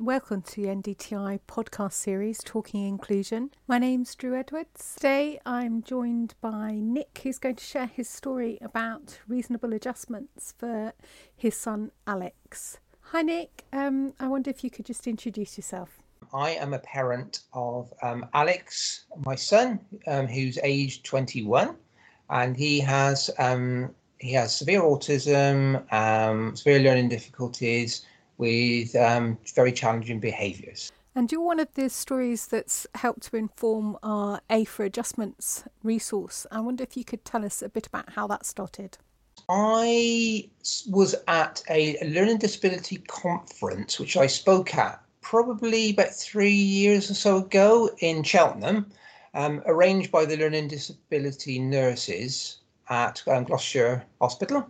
Welcome to the NDTI podcast series, Talking Inclusion. My name's Drew Edwards. Today I'm joined by Nick, who's going to share his story about reasonable adjustments for his son Alex. Hi Nick, I wonder if you could just introduce yourself. I am a parent of Alex, my son, who's aged 21, and he has severe autism, severe learning difficulties, with very challenging behaviours. And you're one of the stories that's helped to inform our A for Adjustments resource. I wonder if you could tell us a bit about how that started. I was at a learning disability conference, which I spoke at probably about 3 years or so ago in Cheltenham, arranged by the learning disability nurses at Gloucestershire Hospital.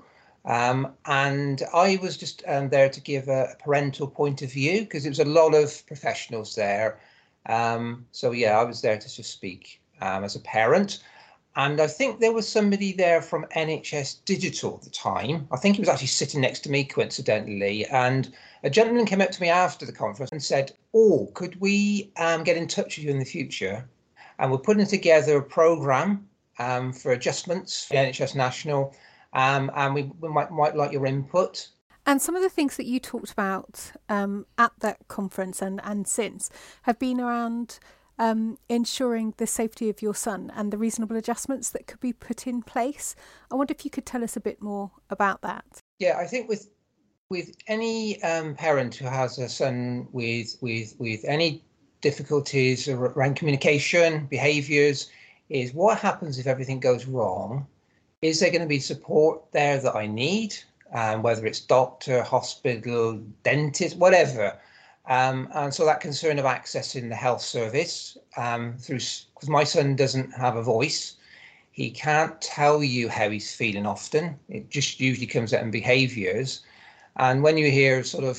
And I was just there to give a parental point of view because there was a lot of professionals there. I was there to just speak as a parent. And I think there was somebody there from NHS Digital at the time. I think he was actually sitting next to me coincidentally. And a gentleman came up to me after the conference and said, "Oh, could we get in touch with you in the future? And we're putting together a programme for adjustments for NHS National. And we might like your input." And some of the things that you talked about at that conference and since have been around ensuring the safety of your son and the reasonable adjustments that could be put in place. I wonder if you could tell us a bit more about that. Yeah, I think with any parent who has a son with any difficulties around communication, behaviours, is what happens if everything goes wrong? Is there going to be support there that I need, whether it's doctor, hospital, dentist, whatever? And so that concern of accessing the health service because my son doesn't have a voice. He can't tell you how he's feeling often. It just usually comes out in behaviours. And when you hear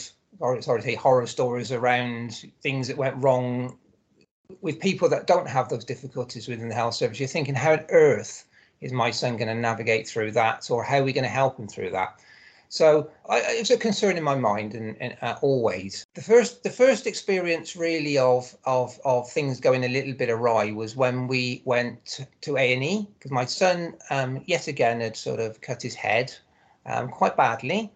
horror stories around things that went wrong with people that don't have those difficulties within the health service, you're thinking, how on earth is my son going to navigate through that, or how are we going to help him through that? So it's a concern in my mind, and always. The first experience really of things going a little bit awry was when we went to A&E, because my son yet again had sort of cut his head quite badly.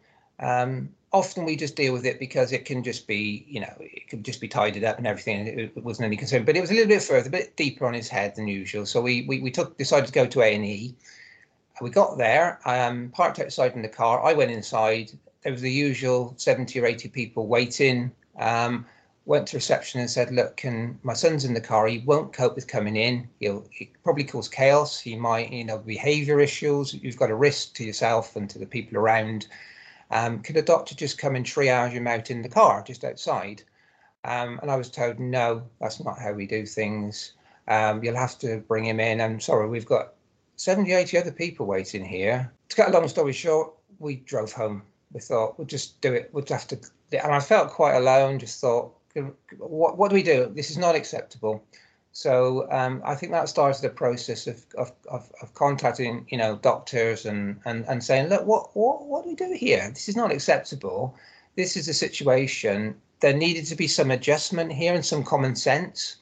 Often we just deal with it because it can just be, it could just be tidied up and everything. It wasn't any concern, but it was a little bit further, a bit deeper on his head than usual. So we decided to go to A&E. We got there, parked outside in the car. I went inside. There was the usual 70 or 80 people waiting. Went to reception and said, "Look, my son's in the car. He won't cope with coming in. He'll probably cause chaos. He might, behaviour issues. You've got a risk to yourself and to the people around. Could a doctor just come and triage him out in the car, just outside?" And I was told, "No, that's not how we do things. You'll have to bring him in. I'm sorry, we've got 70, 80 other people waiting here." To cut a long story short, we drove home. We thought, we'll just do it. We'll have to. And I felt quite alone, just thought, what do we do? This is not acceptable. So I think that started a process of contacting, doctors and saying, "Look, what do we do here? This is not acceptable. This is a situation. There needed to be some adjustment here and some common sense."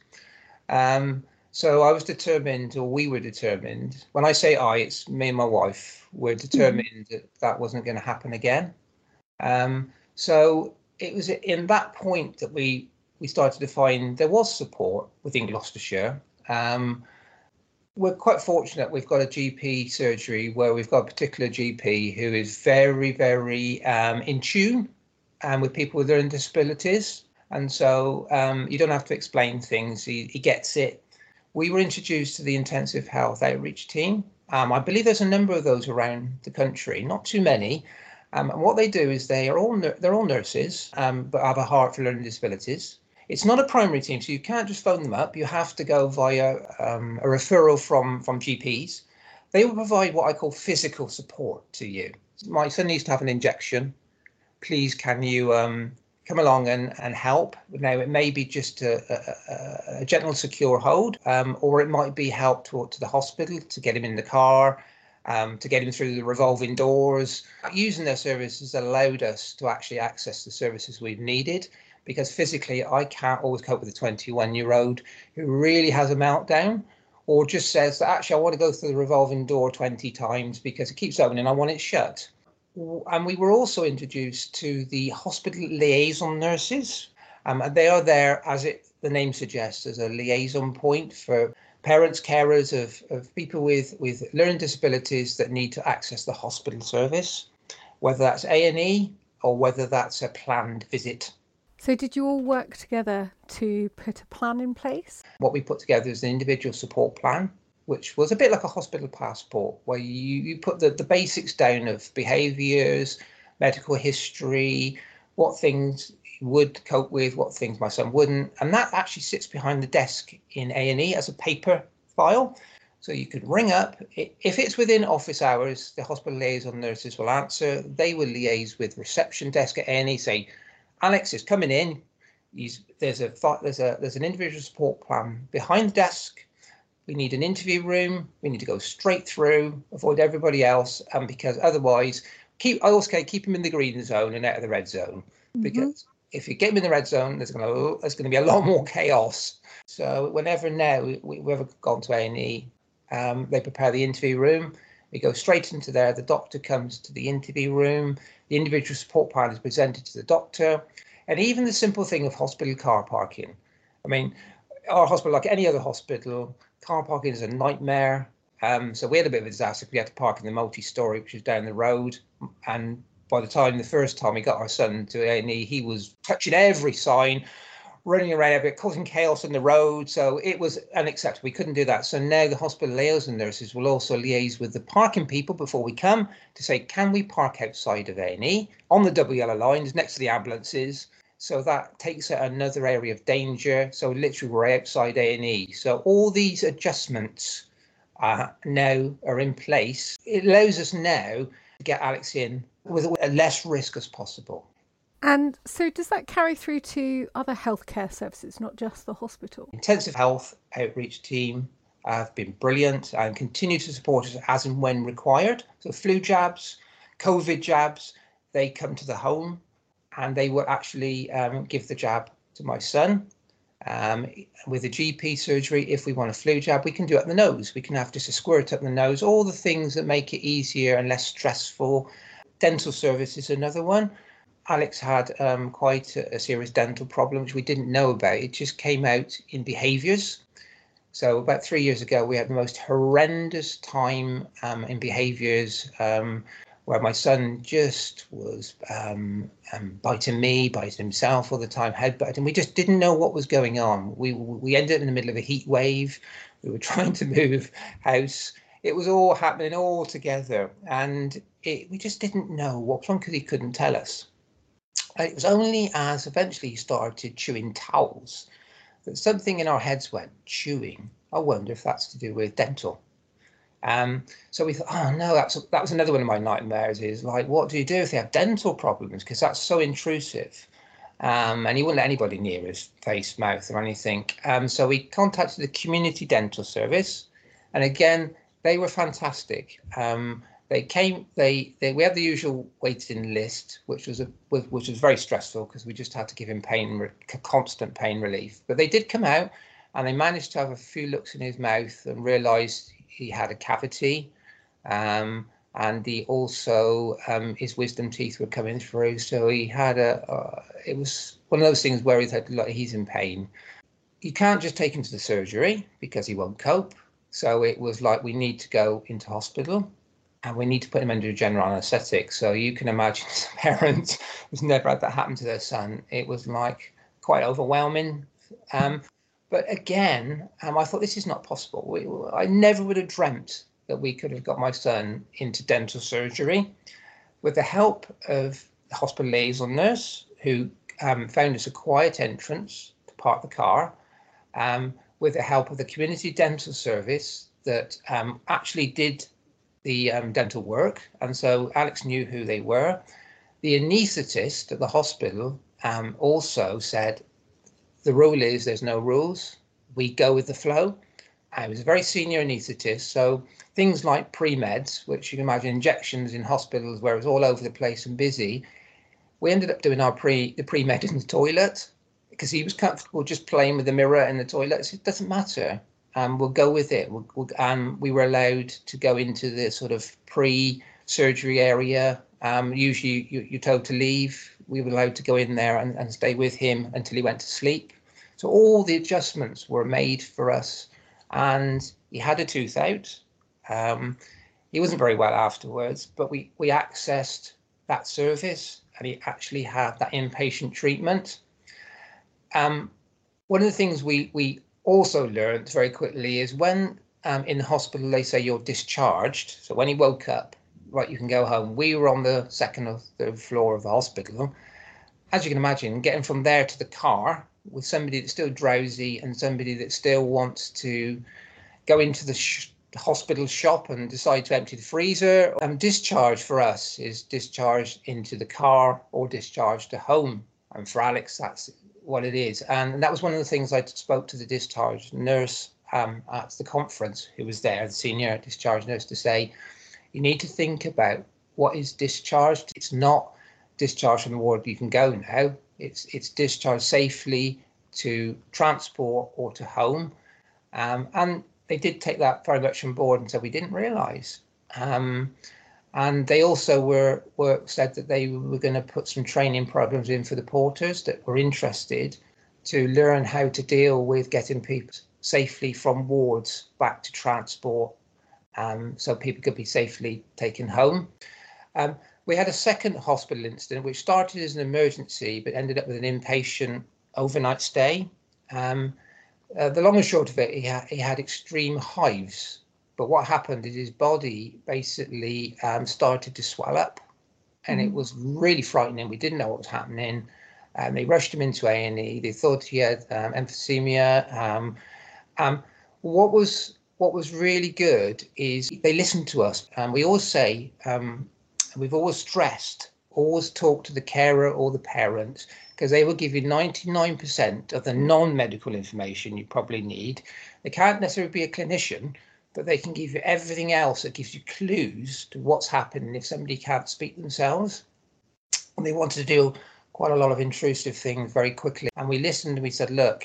So I was determined, or we were determined. When I say I, it's me and my wife. We're determined that wasn't going to happen again. So it was in that point that we started to find there was support within Gloucestershire. We're quite fortunate. We've got a GP surgery where we've got a particular GP who is very, very in tune with people with learning disabilities. And so you don't have to explain things. He gets it. We were introduced to the intensive health outreach team. I believe there's a number of those around the country, not too many. And what they do is they're all nurses, but have a heart for learning disabilities. It's not a primary team, so you can't just phone them up. You have to go via a referral from GPs. They will provide what I call physical support to you. My son needs to have an injection. Please, can you come along and help? Now, it may be just a gentle, secure hold, or it might be help to the hospital to get him in the car, to get him through the revolving doors. Using their services allowed us to actually access the services we've needed, because physically I can't always cope with a 21-year-old who really has a meltdown or just says that actually I want to go through the revolving door 20 times because it keeps opening, I want it shut. And we were also introduced to the hospital liaison nurses. And they are there, as the name suggests, as a liaison point for parents, carers of people with learning disabilities that need to access the hospital service, whether that's A&E or whether that's a planned visit. So did you all work together to put a plan in place? What we put together is an individual support plan, which was a bit like a hospital passport, where you put the basics down of behaviours, medical history, what things you would cope with, what things my son wouldn't. And that actually sits behind the desk in A&E as a paper file. So you could ring up. If it's within office hours, the hospital liaison nurses will answer. They will liaise with reception desk at A&E, say, Alex is coming in. There's an individual support plan behind the desk. We need an interview room. We need to go straight through, avoid everybody else, and because otherwise, I always say keep them in the green zone and out of the red zone. Mm-hmm. Because if you get them in the red zone, there's going to be a lot more chaos. So whenever now we've ever gone to A&E, they prepare the interview room. We go straight into there. The doctor comes to the interview room. The individual support plan is presented to the doctor. And even the simple thing of hospital car parking. I mean, our hospital, like any other hospital, car parking is a nightmare. So we had a bit of a disaster. We had to park in the multi-story, which was down the road. And by the first time we got our son to A&E, he was touching every sign, running around a bit, causing chaos on the road. So it was unacceptable. We couldn't do that. So now the hospital liaison nurses will also liaise with the parking people before we come to say, can we park outside of A&E on the double yellow lines next to the ambulances? So that takes out another area of danger. So literally we're outside A&E. So all these adjustments now are in place. It allows us now to get Alex in with less risk as possible. And so does that carry through to other healthcare services, not just the hospital? Intensive health outreach team have been brilliant and continue to support us as and when required. So flu jabs, COVID jabs, they come to the home and they will actually give the jab to my son. With a GP surgery, if we want a flu jab, we can do it up the nose. We can have just a squirt up the nose, all the things that make it easier and less stressful. Dental service is another one. Alex had quite a serious dental problem, which we didn't know about. It just came out in behaviours. So about 3 years ago, we had the most horrendous time in behaviours where my son just was biting me, biting himself all the time, headbutting. We just didn't know what was going on. We ended up in the middle of a heat wave. We were trying to move house. It was all happening all together. And we just didn't know what was wrong because he couldn't tell us. It was only as eventually he started chewing towels that something in our heads went, chewing. I wonder if that's to do with dental. So we thought, oh no, that was another one of my nightmares, is like, what do you do if they have dental problems? Because that's so intrusive. And he wouldn't let anybody near his face, mouth or anything. So we contacted the community dental service. And again, they were fantastic. They came. We had the usual waiting list, which was very stressful because we just had to give him constant pain relief. But they did come out, and they managed to have a few looks in his mouth and realised he had a cavity, and he also his wisdom teeth were coming through. So he had it was one of those things where he's in pain. You can't just take him to the surgery because he won't cope. So it was like, we need to go into hospital. And we need to put him under general anaesthetic. So you can imagine as a parent who's never had that happen to their son, it was like quite overwhelming. But again, I thought, this is not possible. I never would have dreamt that we could have got my son into dental surgery. With the help of the hospital liaison nurse, who found us a quiet entrance to park the car, with the help of the community dental service that actually did the dental work, and so Alex knew who they were. The anaesthetist at the hospital also said, the rule is there's no rules, we go with the flow. I was a very senior anaesthetist, so things like pre-meds, which you can imagine injections in hospitals where it's all over the place and busy, we ended up doing the pre-med in the toilet. because he was comfortable just playing with the mirror in the toilets. It doesn't matter. We'll go with it. We were allowed to go into the sort of pre-surgery area. Usually you're told to leave. We were allowed to go in there and stay with him until he went to sleep. So all the adjustments were made for us, and he had a tooth out. He wasn't very well afterwards, but we accessed that service, and he actually had that inpatient treatment. One of the things we also learned very quickly is when in the hospital they say you're discharged. So when he woke up, right, you can go home. We were on the second or third floor of the hospital. As you can imagine, getting from there to the car with somebody that's still drowsy and somebody that still wants to go into the hospital shop and decide to empty the freezer. Discharge for us is discharged into the car or discharged to home. And for Alex, that's what it is. And that was one of the things I spoke to the discharge nurse at the conference who was there, the senior discharge nurse, to say, you need to think about what is discharged. It's not discharged from the ward, you can go now. It's discharged safely to transport or to home. And they did take that very much on board and said we didn't realise. And they also said that they were going to put some training programs in for the porters that were interested to learn how to deal with getting people safely from wards back to transport, so people could be safely taken home. We had a second hospital incident which started as an emergency but ended up with an inpatient overnight stay. The long and short of it, he had extreme hives. But what happened is his body basically started to swell up, and it was really frightening. We didn't know what was happening. They rushed him into A&E. They thought he had emphysema. What was really good is they listened to us. And we always say, we've always stressed, always talk to the carer or the parent, because they will give you 99% of the non-medical information you probably need. They can't necessarily be a clinician, but they can give you everything else that gives you clues to what's happening if somebody can't speak themselves. And they wanted to do quite a lot of intrusive things very quickly. And we listened and we said, look,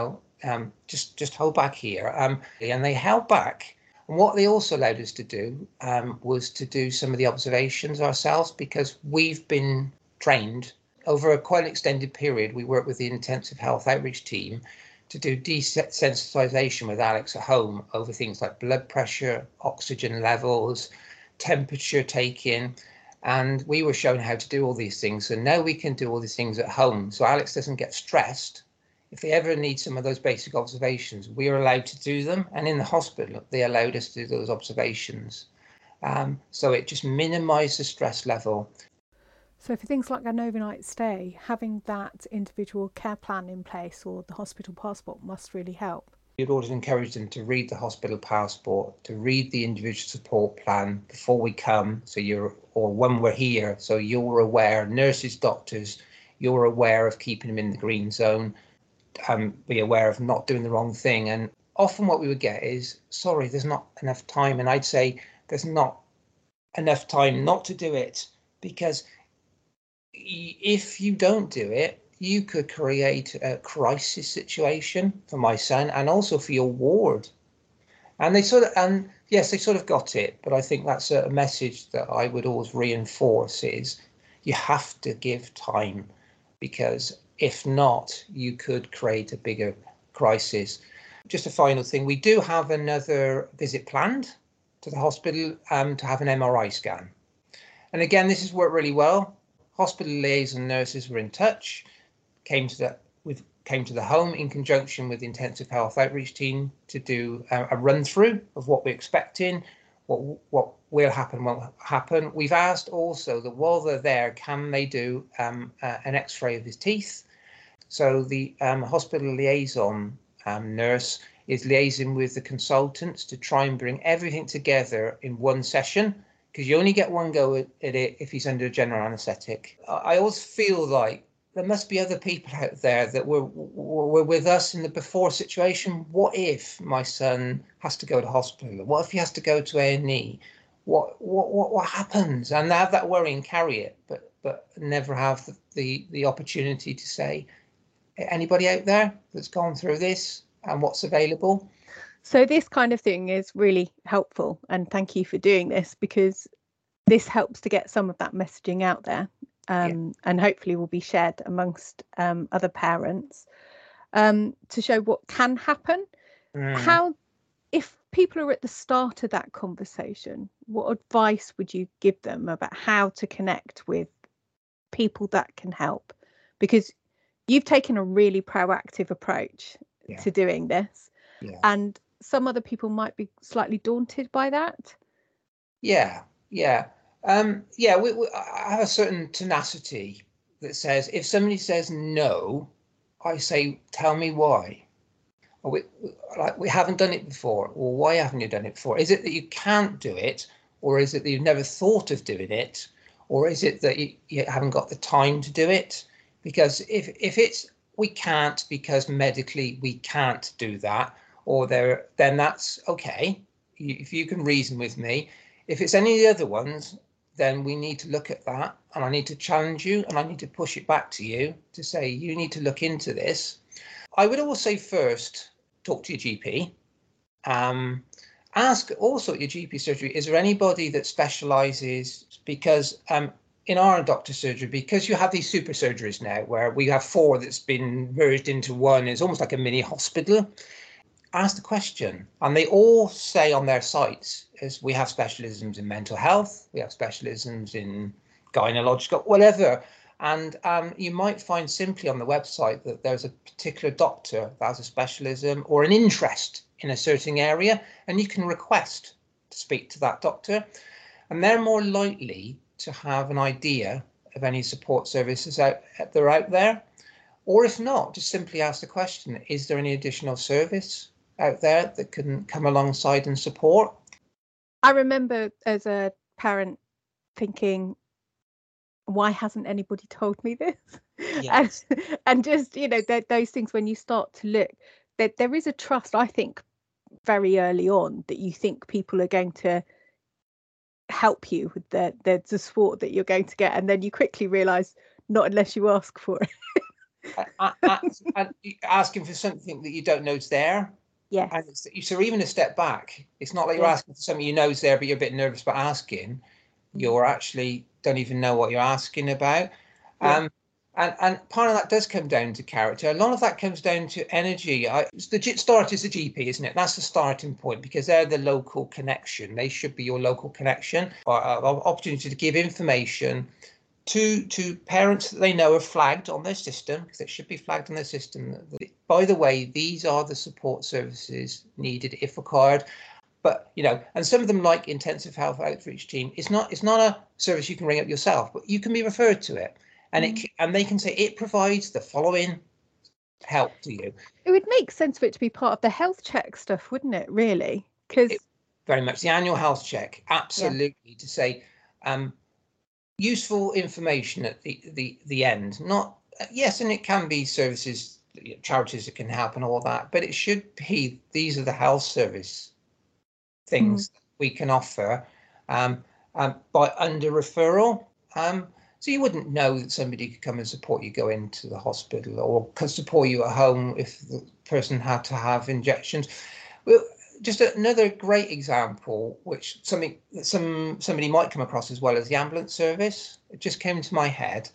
just hold back here. And they held back. And what they also allowed us to do was to do some of the observations ourselves, because we've been trained over a quite extended period. We work with the intensive health outreach team to do desensitization with Alex at home over things like blood pressure, oxygen levels, temperature taking. And we were shown how to do all these things. So now we can do all these things at home. So Alex doesn't get stressed. If they ever need some of those basic observations, we are allowed to do them. And in the hospital, they allowed us to do those observations. So it just minimized the stress level. So for things like an overnight stay, having that individual care plan in place or the hospital passport must really help. You'd always encourage them to read the hospital passport, to read the individual support plan before we come, or when we're here, so you're aware, nurses, doctors, you're aware of keeping them in the green zone, be aware of not doing the wrong thing. And often what we would get is, sorry, there's not enough time. And I'd say there's not enough time not to do it, because if you don't do it, you could create a crisis situation for my son and also for your ward. And they sort of got it, but I think that's a message that I would always reinforce is you have to give time, because if not, you could create a bigger crisis. Just a final thing, we do have another visit planned to the hospital to have an MRI scan. And again, this has worked really well. Hospital liaison nurses were in touch, came to the home in conjunction with the intensive health outreach team to do a run through of what we're expecting, what will happen, won't happen. We've asked also that while they're there, can they do an X-ray of his teeth? So the hospital liaison nurse is liaising with the consultants to try and bring everything together in one session, because you only get one go at it if he's under general anaesthetic. I always feel like there must be other people out there that were with us in the before situation. What if my son has to go to hospital? What if he has to go to A&E? What happens? And have that worry and carry it, but never have the opportunity to say, Anybody out there that's gone through this and what's available? So this kind of thing is really helpful, and thank you for doing this, because this helps to get some of that messaging out there, and hopefully will be shared amongst other parents, to show what can happen. How, if people are at the start of that conversation, what advice would you give them about how to connect with people that can help? Because you've taken a really proactive approach to doing this, and some other people might be slightly daunted by that. We I have a certain tenacity that says, if somebody says no, I say, tell me why. Or we haven't done it before. Or why haven't you done it before? Is it that you can't do it? Or is it that you've never thought of doing it? Or is it that you haven't got the time to do it? Because if it's we can't because medically we can't do that, then that's okay. If you can reason with me. If it's any of the other ones, then we need to look at that, and I need to challenge you, and I need to push it back to you to say you need to look into this. I would always say first, talk to your GP. Ask also at your GP surgery, is there anybody that specialises? Because in our doctor surgery, because you have these super surgeries now where we have 4 that's been merged into one, it's almost like a mini hospital. Ask the question, and they all say on their sites is we have specialisms in mental health, we have specialisms in gynecological, whatever. And you might find simply on the website that there's a particular doctor that has a specialism or an interest in a certain area, and you can request to speak to that doctor, and they're more likely to have an idea of any support services that are out there. Or if not, just simply ask the question, is there any additional service out there that can come alongside and support? I remember as a parent thinking, why hasn't anybody told me this? Yes. and just, those things, when you start to look, that there is a trust, I think, very early on, that you think people are going to help you with the support that you're going to get, and then you quickly realize not unless you ask for it. Asking for something that you don't know is there. Yes. And so even a step back, it's not like you're asking for something you know is there, but you're a bit nervous about asking. You're actually don't even know what you're asking about. And part of that does come down to character. A lot of that comes down to energy. The start is the GP, isn't it? That's the starting point, because they're the local connection. They should be your local connection, or opportunity to give information to parents that they know are flagged on their system, because it should be flagged on their system. By the way, these are the support services needed if required. But, and some of them, like intensive health outreach team, it's not a service you can ring up yourself, but you can be referred to it. And and they can say it provides the following help to you. It would make sense for it to be part of the health check stuff, wouldn't it, really? Because very much the annual health check, absolutely, to say useful information at the end. Not yes, and it can be services, charities that can help and all that, but it should be these are the health service things we can offer by under referral. So you wouldn't know that somebody could come and support you go into the hospital, or could support you at home if the person had to have injections. Well, just another great example, which somebody might come across as well, as the ambulance service. It just came to my head.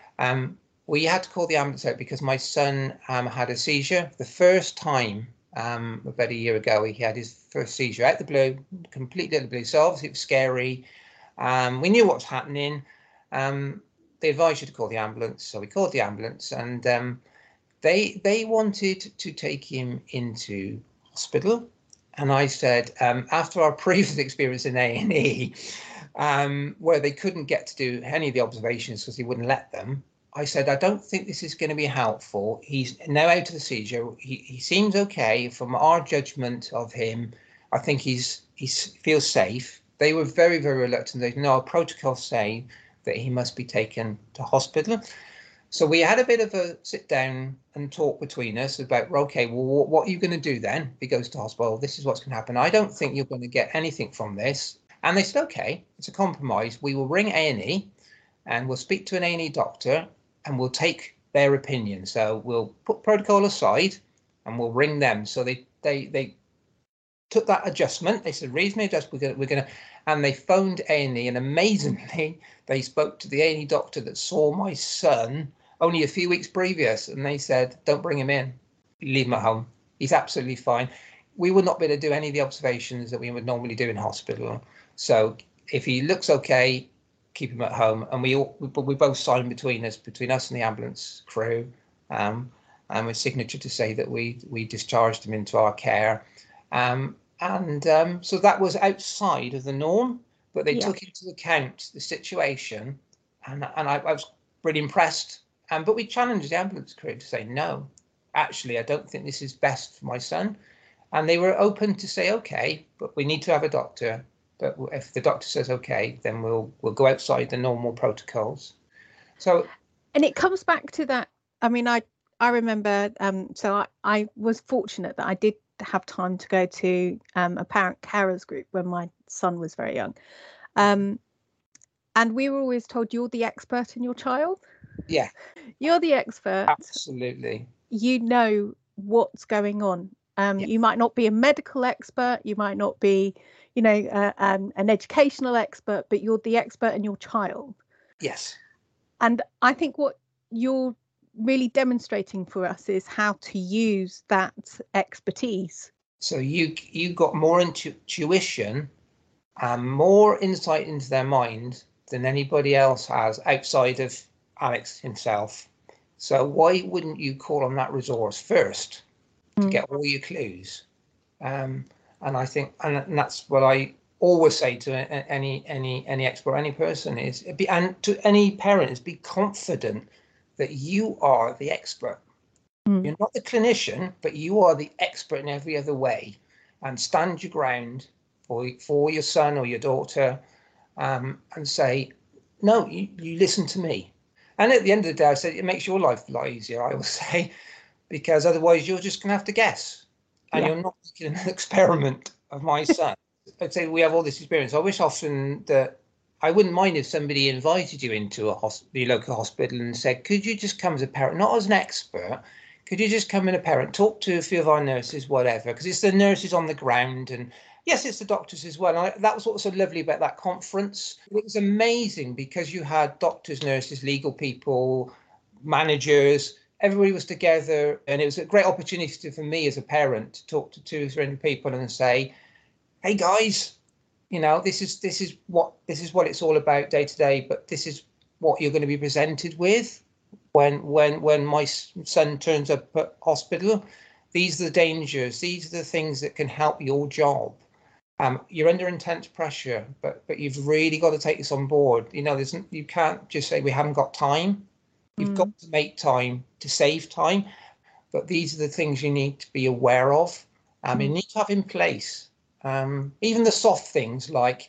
We had to call the ambulance out because my son had a seizure. The first time, about a year ago, he had his first seizure out the blue, completely out the blue. So obviously it was scary. We knew what was happening. They advised you to call the ambulance, so we called the ambulance, and they wanted to take him into hospital. And I said, after our previous experience in A&E, where they couldn't get to do any of the observations because he wouldn't let them, I said, I don't think this is going to be helpful. He's now out of the seizure. He seems okay. From our judgment of him, I think he feels safe. They were very, very reluctant. They know our protocols say that he must be taken to hospital. So we had a bit of a sit down and talk between us about, okay, well, what are you going to do then if he goes to hospital? This is what's going to happen. I don't think you're going to get anything from this. And they said, okay, it's a compromise. We will ring A&E and we'll speak to an A&E doctor, and we'll take their opinion. So we'll put protocol aside and we'll ring them. So they took that adjustment. They said, reasonably adjust, we're going to, and they phoned A&E, and amazingly, they spoke to the A&E doctor that saw my son only a few weeks previous, and they said, don't bring him in, leave him at home. He's absolutely fine. We would not be able to do any of the observations that we would normally do in hospital. So if he looks okay, keep him at home. And we both signed between us and the ambulance crew, and a signature to say that we discharged him into our care. So that was outside of the norm, but they took into account the situation, and I was really impressed. But we challenged the ambulance crew to say, no, actually, I don't think this is best for my son. And they were open to say, okay, but we need to have a doctor. But if the doctor says okay, then we'll go outside the normal protocols. So, and it comes back to that. I mean, I remember. So I was fortunate that I did have time to go to a parent carers group when my son was very young, and we were always told, you're the expert in your child. Yeah, you're the expert. Absolutely. You know what's going on. You might not be a medical expert, you might not be, an educational expert, but you're the expert in your child. Yes. And I think what you're really demonstrating for us is how to use that expertise. So you got more intuition and more insight into their mind than anybody else has outside of Alex himself. So why wouldn't you call on that resource first to get all your clues? And I think, and that's what I always say to any expert, any person is, and to any parent, is be confident that you are the expert. You're not the clinician, but you are the expert in every other way, and stand your ground for your son or your daughter, and say, no, you listen to me. And at the end of the day, I said, it makes your life a lot easier, I will say, because otherwise you're just going to have to guess. And you're not making an experiment of my son. I'd say we have all this experience. I wish often that I wouldn't mind if somebody invited you into the local hospital and said, could you just come as a parent, not as an expert, could you just come as a parent, talk to a few of our nurses, whatever, because it's the nurses on the ground, and yes, it's the doctors as well. And that was what was so lovely about that conference. It was amazing because you had doctors, nurses, legal people, managers, everybody was together, and it was a great opportunity for me as a parent to talk to 200-300 people and say, hey guys, this is what it's all about day to day, but this is what you're going to be presented with when my son turns up at hospital. These are the dangers, these are the things that can help your job. You're under intense pressure, but you've really got to take this on board. You can't just say we haven't got time. You've got to make time to save time, but these are the things you need to be aware of. You need to have in place. Even the soft things like,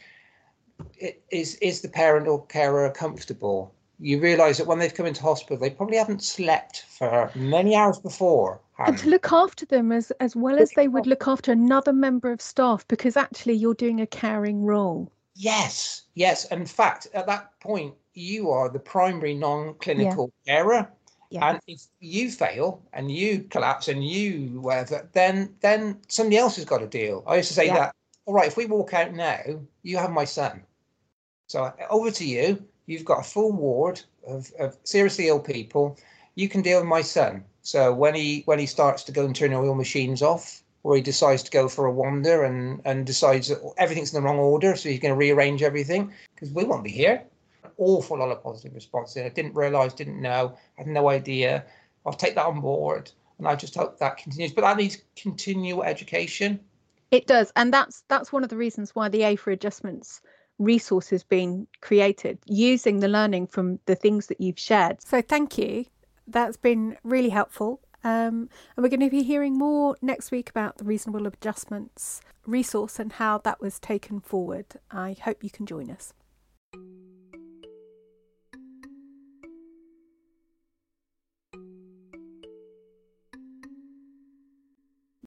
is the parent or carer comfortable? You realise that when they've come into hospital, they probably haven't slept for many hours before. And to look after them as well as they would look after another member of staff, because actually you're doing a caring role. Yes. In fact, at that point, you are the primary non-clinical carer. Yeah. And if you fail and you collapse and you whatever, then somebody else has got to deal. I used to say that, all right, if we walk out now, you have my son. So over to you. You've got a full ward of seriously ill people. You can deal with my son. So when he starts to go and turn all machines off, or he decides to go for a wander and decides that everything's in the wrong order, so he's going to rearrange everything, because we won't be here. An awful lot of positive response. I didn't realise, didn't know, had no idea. I'll take that on board, and I just hope that continues. But that needs continual education. It does, and that's one of the reasons why the A for Adjustments resource has been created, using the learning from the things that you've shared. So thank you. That's been really helpful. And we're going to be hearing more next week about the Reasonable Adjustments resource and how that was taken forward. I hope you can join us.